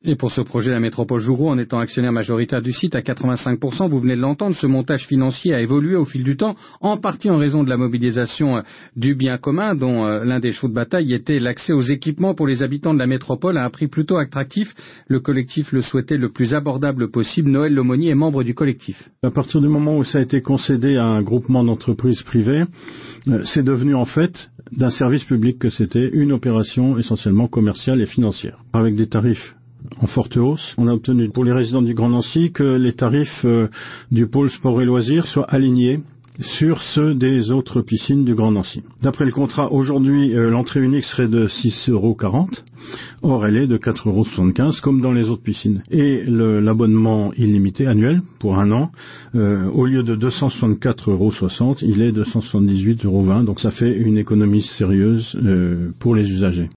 Et pour ce projet, la métropole Joux-Gros, en étant actionnaire majoritaire du site à 85%, vous venez de l'entendre, ce montage financier a évolué au fil du temps, en partie en raison de la mobilisation du bien commun, dont l'un des chevaux de bataille était l'accès aux équipements pour les habitants de la métropole à un prix plutôt attractif. Le collectif le souhaitait le plus abordable possible. Noël Lemonnier est membre du collectif. À partir du moment où ça a été concédé à un groupement d'entreprises privées, c'est devenu en fait d'un service public que c'était une opération essentiellement commerciale et financière, avec des tarifs en forte hausse. On a obtenu pour les résidents du Grand Nancy que les tarifs du pôle sport et loisirs soient alignés sur ceux des autres piscines du Grand Nancy. D'après le contrat, aujourd'hui, l'entrée unique serait de 6,40 €. Or, elle est de 4,75 € comme dans les autres piscines. Et l'abonnement illimité annuel pour un an, au lieu de 264,60 €, il est de 178,20 €. Donc ça fait une économie sérieuse pour les usagers.